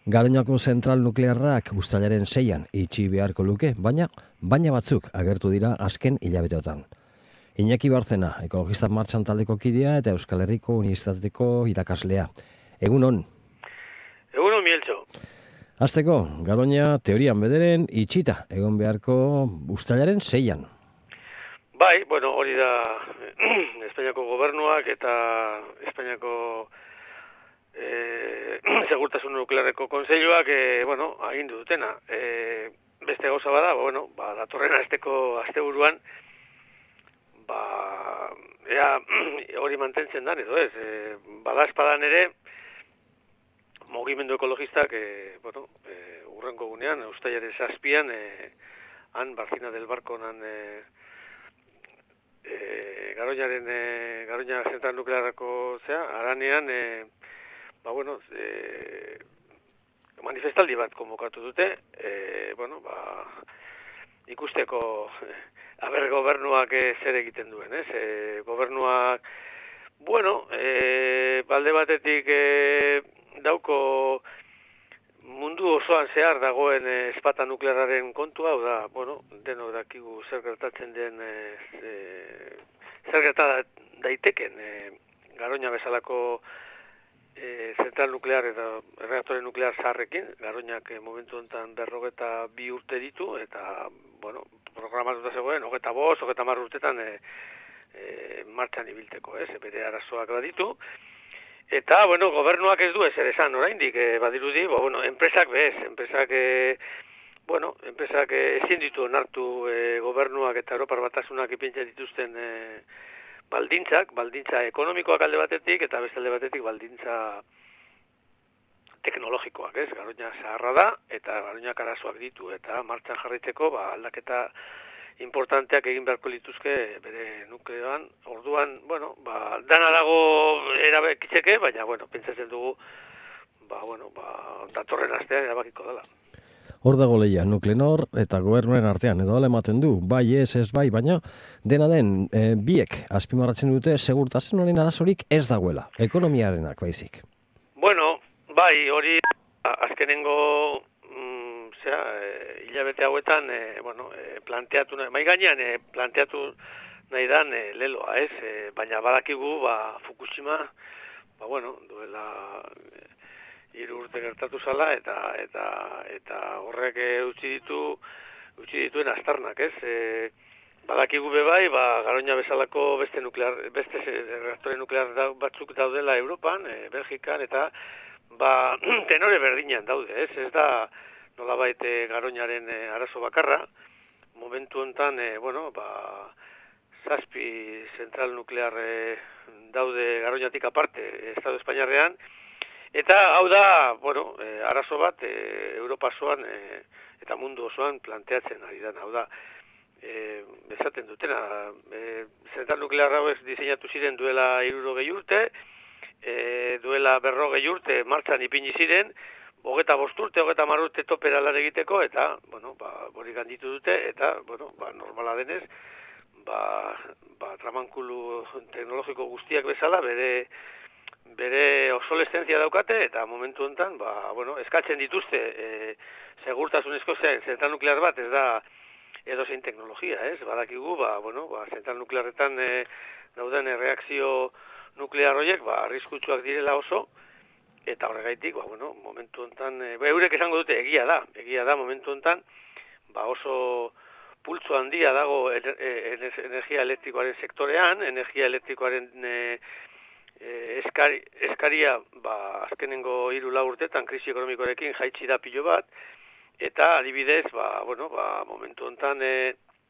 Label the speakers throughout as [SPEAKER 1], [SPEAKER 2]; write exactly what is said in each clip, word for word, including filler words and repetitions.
[SPEAKER 1] Garoñako zentral nuklearrak uztailaren seian itxi beharko luke, baina baina batzuk agertu dira azken hilabeteotan. Iñaki Barcena, ekologista martxan taldeko kidea eta Euskal Herriko Unibertsitateko irakaslea. Egunon.
[SPEAKER 2] Egunon, Mieltxo.
[SPEAKER 1] Hasteko, Garoña teorian bederen itxita egon beharko uztailaren seian.
[SPEAKER 2] Bai, bueno, hori da Espainiako gobernuak eta Espainiako eh, segurtasun nuklearreko kontseiluak eh, bueno, agindu dutena. Eh, beste gauza bada, bueno, ba, datorren asteko asteburuan ba, ea, hori mantentzen dan edo ez. Eh, badazpadan ere mugimendu ekologistak eh, bueno, eh, urrengo gunean, uztailaren zazpian, eh, han Barcina del Barco nan eh, E, Garoñaren e, Garoña zentral nuklearrako zea, aranean e, ba bueno, e, manifestaldi bat konbokatu dute, e, bueno, ba ikusteko e, aber gobernuak e, zer egiten duen, ez? E, gobernuak bueno, e, balde batetik e, dauko mundu osoan zehar dagoen e, espata nuklearraren kontua, hau da, bueno, denok dakigu zer gertatzen den, e, e, zer gerta daiteken e, Garoña bezalako e, zentral nuklear eta reaktore nuklear zaharrekin. Garoñak e, momentu honetan berrogeta bi urte ditu, eta, bueno, programatuta zegoen, hogeta bost, hogeta mar urtetan e, e, martxan ibilteko, ez, bere arazoak baditu. Eta, bueno, gobernuak ez du ezer esan oraindik, eh, badirudi, bo, bueno, enpresak bez, enpresak, eh, bueno, enpresak eh, ezin ditu onartu eh, gobernuak eta Europar Batasunak ipintzen dituzten eh, baldintzak, baldintza ekonomikoak alde batetik, eta beste alde batetik baldintza teknologikoak, ez? Garoña zaharra da, eta Garoñak arazoak ditu, eta martxan jarraitzeko, ba, aldaketa importanteak egin beharko lituzke bere nukleoan. Orduan, bueno, ba, dana dago erabakitzeke, baina, bueno, pentsatzen dugu, ba, bueno, ba, datorren astean erabakiko dela.
[SPEAKER 1] Hor dago lehia, Nuklenor eta gobernuen artean, edo ala ematen du, bai ez ez bai, baina dena den, e, biek azpimarratzen dute segurtasun honen arazorik ez dagoela, ekonomiarenak baizik.
[SPEAKER 2] Bueno, bai, hori azkenengo zera, e, hilabete hauetan, e, bueno, e, planteatu nahi, mai gainean, e, planteatu nahi dan e, leloa, ez? E, baina badakigu, ba, Fukushima, ba, bueno, duela e, hiru urte gertatu zala, eta eta eta horrek e, utzi ditu, utzi dituen aztarnak, ez? E, badakigu be bai, ba, Garoña bezalako beste nuklear, beste reaktore nuklear da, batzuk daudela Europan, e, Belgikan, eta ba, tenore berdinean daude, ez? Ez da nolabait Garoñaren e, arazo bakarra. Momentu honetan, e, bueno, ba, zazpi zentral nuklear e, daude Garoñatik aparte, Estado Espainiarrean, eta hau da, bueno, e, arazo bat e, Europa osoan e, eta mundu osoan planteatzen ari da, hau da, e, bezaten dutena, e, zentral nuklear hauek diseinatu ziren duela hirurogei urte, e, duela berrogei urte martxan ipini ziren, hogeta bost urte, hogeta mar urte topera lan egiteko, eta, bueno, ba, hori ganditu dute, eta, bueno, ba, normala denez, ba, ba, tramankulu teknologiko guztiak bezala, bere, bere obsolescentzia daukate, eta momentu honetan, ba, bueno, eskatzen dituzte, e, segurtasunezko zen, zentral nuklear bat, ez da, edozein teknologia, ez? Badakigu, ba, bueno, ba, zentral nuklearretan e, dauden reakzio nuklear horiek, ba, arriskutsuak direla oso, eta horregaitik, ba, bueno, momentu honetan, e, eurek esango dute egia da, egia da momentu honetan, ba, oso pultsu handia dago ener, ener, energia elektrikoaren sektorean, energia elektrikoaren e, e, eskari, eskaria, ba, azkenengo hiru lau urtetan krisi ekonomikoarekin jaitsi da pilo bat, eta adibidez, ba, bueno, ba, momentu honetan e,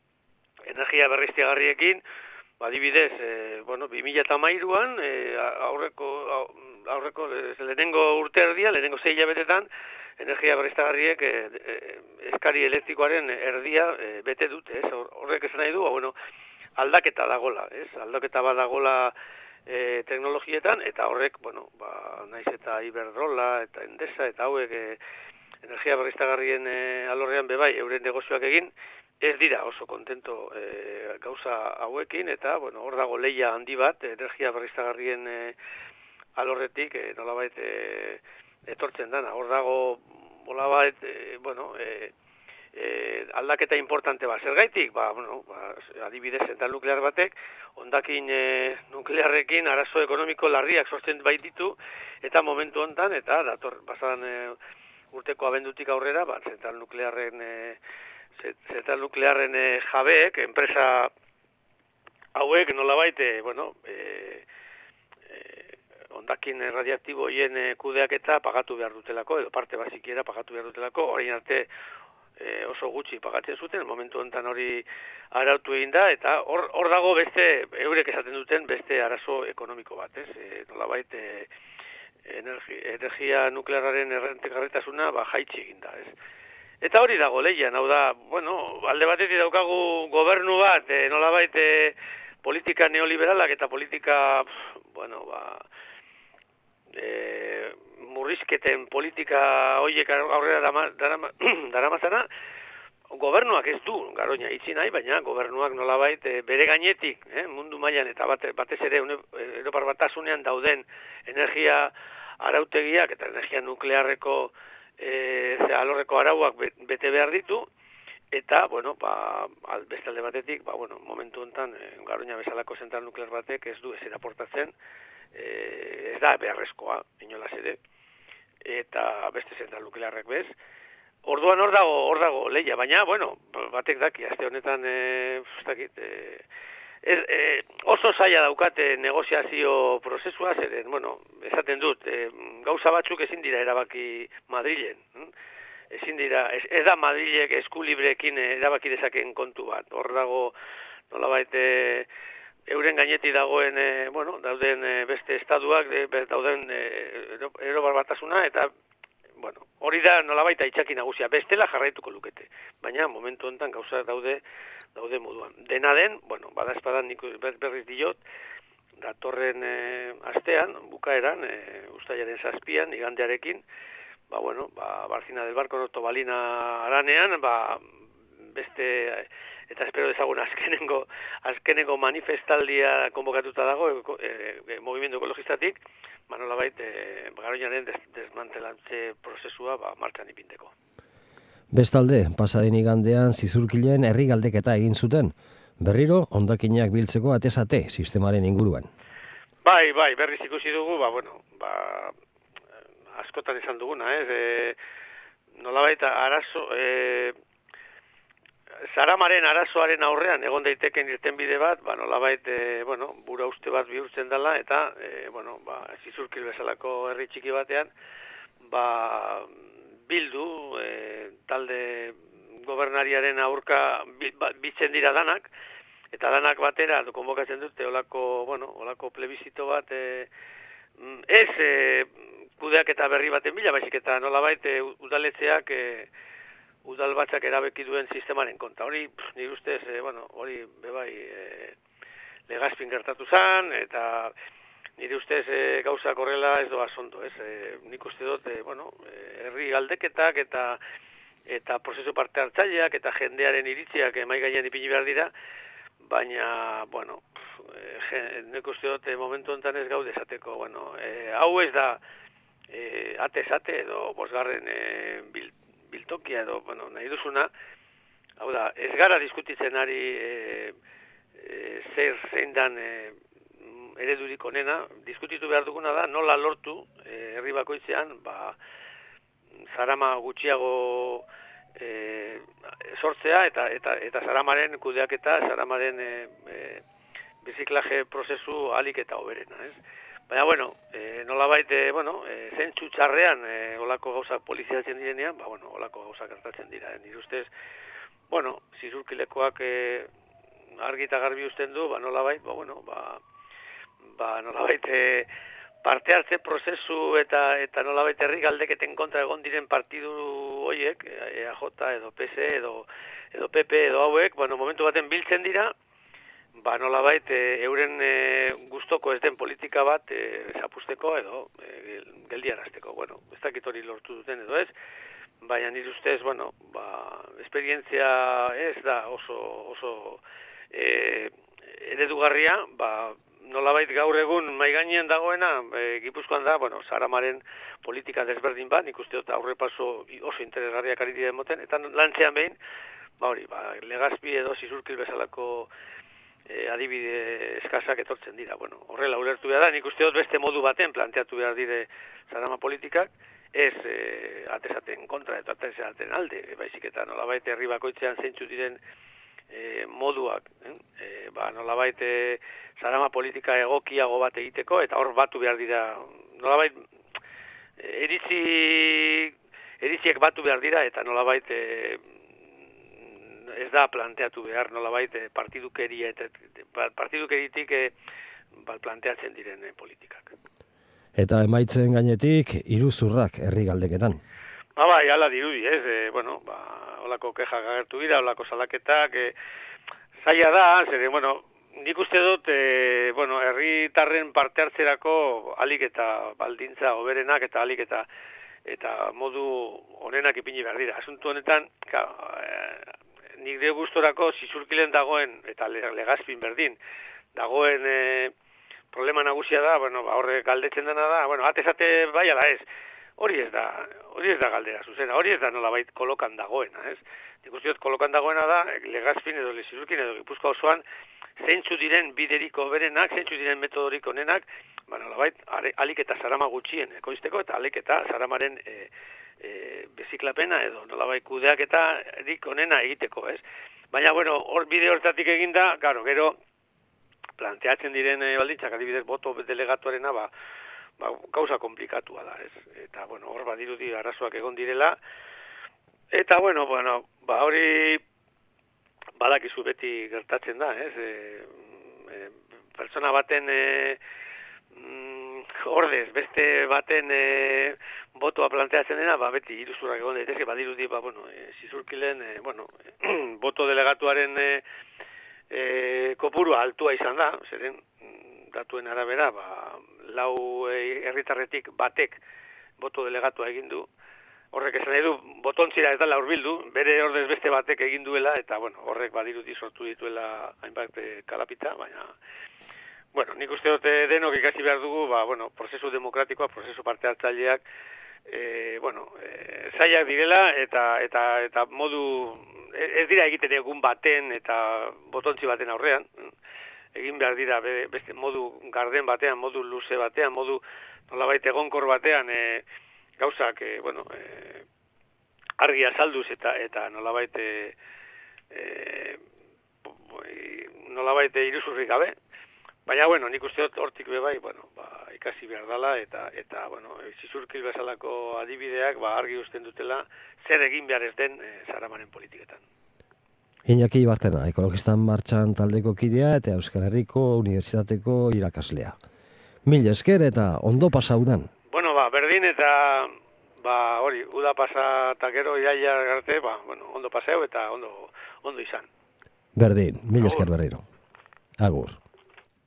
[SPEAKER 2] energia berriztagarriekin, ba, adibidez, e, bueno, bi mila hamairuan, e, aurreko aurreko lehenengo urte erdia, lehenengo sei hilabetetan, energia berriztagarriek e, e, eskari elektrikoaren erdia e, bete dute, ez? Horrek esan nahi du, ba, bueno, aldaketa dagola, ez? Aldaketa bat dagola e, teknologietan, eta horrek, bueno, ba, naiz eta Iberdrola, eta Endesa, eta hauek e, energia berriztagarrien e, alorrean bebai, euren negozioak egin, ez dira oso kontento e, gauza hauekin, eta, bueno, hor dago lehia handi bat, energia berriztagarrien e, alorretik, e, nolabait, e, etortzen dana. Hor dago, bola bat, e, bueno, e, e, aldaketa importante bat. Zergaitik, ba, bueno, ba, adibidez, zentral nuklear batek, hondakin e, nuklearrekin arazo ekonomiko larriak sortzen baititu, eta momentu hontan, eta dator, pasadan e, urteko abendutik aurrera, ba, zentral nuklearren, e, zentral nuklearren e, jabeek, enpresa hauek nolabait, e, bueno, e, hondakin radiaktibo hien kudeaketa pagatu behar dutelako, edo parte bazikiera pagatu behar dutelako, orain arte e, oso gutxi pagatzen zuten, momentu honetan hori arautu egin da, eta hor, hor dago beste, eurek esaten duten beste arazo ekonomiko bat, ez? E, nolabait, e, energi, energia nuklearraren errentegarritasuna ba, jaitsi egin da, ez? Eta hori dago lehian, hau da, bueno, alde batetik daukagu gobernu bat, e, nolabait, e, politika neoliberalak eta politika, bueno, ba, E, murrizketen politika horiek aurrera daramazana, gobernuak ez du Garoña itxi nahi, baina gobernuak nolabait e, bere gainetik, eh, mundu mailan eta bate, batez ere Europar Batasunean dauden energia arautegiak eta energia nuklearreko e, alorreko arauak bete behar ditu, eta, bueno, ba, beste alde batetik, ba, bueno, momentu honetan, e, Garoña bezalako zentral nuklear batek ez du ezer aportatzen, E, ez da beharrezkoa, inolaz ere, eta beste zentral nuklearrek bez. Orduan hor dago, hor dago lehia, baina, bueno, batek daki, aste honetan, e, dakit, e, ez, e, oso zaila daukate negoziazio prozesua, zeren, bueno, esaten dut, e, gauza batzuk ezin dira erabaki Madrilen, hm? ezin dira, ez, ez da Madrilek eskulibrekin erabaki dezaken kontu bat, hor dago, nolabait, e, euren gaineti dagoen, e, bueno, dauden e, beste estaduak, e, dauden e, Europar Batasuna, eta, bueno, hori da nolabait aitzaki nagusia, bestela jarraituko lukete. Baina, momentu honetan gauza daude, daude moduan. Dena den, bueno, badaezpadan nik berriz diot, datorren e, astean, bukaeran, e, uztailaren zazpian, igandearekin, ba, bueno, ba, Barcina del Barco Notobalina aranean, ba, beste... eta espero dezagun azkenengo, azkenengo manifestaldia konbokatuta dago, e, e, movimendu ekologistatik, ba nolabait, e, Garoñaren des, desmantelantze prozesua ba, martxan ipinteko.
[SPEAKER 1] Bestalde, pasaden igandean zizurkilen herri galdeketa egin zuten, berriro hondakinak biltzeko atesate sistemaren inguruan.
[SPEAKER 2] Bai, bai, berriz ikusi dugu, ba, bueno, ba, askotan esan duguna, ez, e, nolabait, arazo, e, Zaramaren arazoaren aurrean egon daiteken irtenbide bat, ba, nolabait, e, bueno, bura uste bat bihurtzen dela, eta, e, bueno, ba, zizurkil bezalako herri txiki batean, ba, bildu, e, talde gobernariaren aurka bitzen dira danak, eta danak batera, konbokatzen dute, olako, bueno, olako plebizito bat, e, ez e, kudeak eta berri baten bila, baizik eta nolabait, e, udaletzeak, e, udalbatzak erabeki duen sistemaren konta. Hori, nire ustez, e, bueno, hori bebai e, legazpin gertatu zen, eta nire ustez e, gauzak horrela ez doa zondo, ez? E, nik uste dut, e, bueno, e, herri galdeketak eta eta prozesu parte hartzaileak eta jendearen iritziak mai gainean ipini behar dira, baina, bueno, e, nik uste dut e, momentu honetan ez gaude esateko, bueno, e, hau ez da e, ate-zate edo bosgarren e, bil biltokia edo, bueno, nahi duzuna, hau da, ez gara diskutitzen ari e, e, zer zein dan e, eredurik onena, diskutitu behar duguna da, nola lortu e, herri bakoitzean, ba, zarama gutxiago e, sortzea eta, eta, eta zaramaren kudeaketa, zaramaren e, e, biziklaje prozesu alik eta hoberena, ez? Baina, bueno, e, nolabait, e, bueno, e, zentzu txarrean e, olako gauzak poliziatzen direnean, ba, bueno, olako gauzak gertatzen dira. E, nire ustez, bueno, zizurkilekoak e, argi eta garbi usten du, ba, nolabait, ba, bueno, ba, ba nolabait, e, parte hartze prozesu eta eta nolabait herri galdeketen kontra egon diren partidu horiek, E A J edo P S edo, edo P P edo hauek, bueno, momentu baten biltzen dira, ba nolabait e, euren e, gustoko ez den politika bat e, zapusteko edo e, geldiarazteko. Bueno, ez dakit hori lortu duten edo ez, baina nire ustez, bueno, ba, esperientzia ez da oso, oso e, eredugarria, ba, nolabait gaur egun mai gainean dagoena, e, Gipuzkoan da, bueno, Saramaren politika desberdin bat, nik uste dut aurrepaso oso interesgarriak ari dira emoten, eta lantzean behin, ba hori, ba, Legazpi edo Zizurkil bezalako e, adibide eskasak etortzen dira. Bueno, horrela ulertu behar da, nik uste dut beste modu baten planteatu behar dire Sarama politikak, ez e, atesaten kontra eta atesaten alde, baizik eta nolabait herri bakoitzean zeintzu diren e, moduak, eh? E, ba, nolabait e, Sarama politika egokiago bat egiteko, eta hor batu behar dira, nolabait e, eritzi, eritziek batu behar dira, eta nolabait e, ez da planteatu behar, nolabait e, partidukeria, eta partidukeritik e, ba, planteatzen diren e, politikak.
[SPEAKER 1] Eta emaitzen gainetik, iruzurrak herri galdeketan.
[SPEAKER 2] Ba, bai, ala dirudi, ez, e, bueno, ba, holako kexak agertu dira, holako salaketak, e, zaila da, zer, bueno, nik uste dut, e, bueno, herritarren parte hartzerako alik eta baldintza oberenak eta alik eta eta modu honenak ipini behar dira. Asuntu honetan, ka, e, nik de gustorako Zizurkilen dagoen, eta Legazpin berdin, dagoen e, problema nagusia da, bueno, ba, horre galdetzen dena da, bueno, atezate bai ala ez, hori ez da, hori ez da galdera zuzena, hori ez da nolabait kolokan dagoena, ez? Nik uste dut kolokan dagoena da, Legazpin edo Zizurkin edo Gipuzkoa osoan, zeintzu diren bideriko berenak, zeintzu diren metodorik onenak, ba, nolabait, alik eta Sarama gutxien ekoizteko, eta alik eta Saramaren e, e, beziklapena edo nolabait kudeak eta erik onena egiteko, ez? Baina, bueno, hor bide hortatik eginda, claro, gero, planteatzen diren e, baldintzak, adibidez, boto delegatuarena, ba, ba, gauza komplikatua da, ez? Eta, bueno, hor badirudi arazoak egon direla, eta, bueno, bueno, ba, hori badakizu beti gertatzen da, ez? E, e, pertsona baten e, mm, ordez, beste baten e, botoa planteatzen dena, ba, beti iruzurrak egon daitezke, badirudi, ba, bueno, e, Zizurkilen, e, bueno, boto delegatuaren e, E, kopurua altua izan da, zeren datuen arabera, ba, lau herritarretik batek boto delegatua egin du. Horrek esan nahi du, botontzira ez dela hurbildu, bere ordez beste batek egin duela, eta bueno, horrek badirudi sortu dituela hainbat e, kalapita, baina, bueno, nik uste dute denok ikasi behar dugu, ba, bueno, prozesu demokratikoa, prozesu parte hartzaileak, e, bueno, e, zailak direla, eta, eta, eta modu, ez dira egiten egun baten eta botontzi baten aurrean, egin behar dira beste modu garden batean, modu luze batean, modu nolabait egonkor batean, e, gauzak, e, bueno, e, argi azalduz eta eta nolabait e, e, nolabait iruzurrik gabe. Baina, bueno, nik uste dut hortik bebai, bueno, ba, ikasi behar dela, eta, eta bueno, Zizurkil bezalako adibideak, ba, argi usten dutela, zer egin behar ez den e, Saramaren politiketan.
[SPEAKER 1] Iñaki Bartena, Ekologistan Martxan taldeko kidea eta Euskal Herriko Unibertsitateko irakaslea. Mil esker eta ondo pasa udan.
[SPEAKER 2] Bueno, ba, berdin eta, ba, hori, uda pasa eta gero iraila arte, ba, bueno, ondo paseo eta ondo, ondo izan.
[SPEAKER 1] Berdin, mil esker berriro. Agur.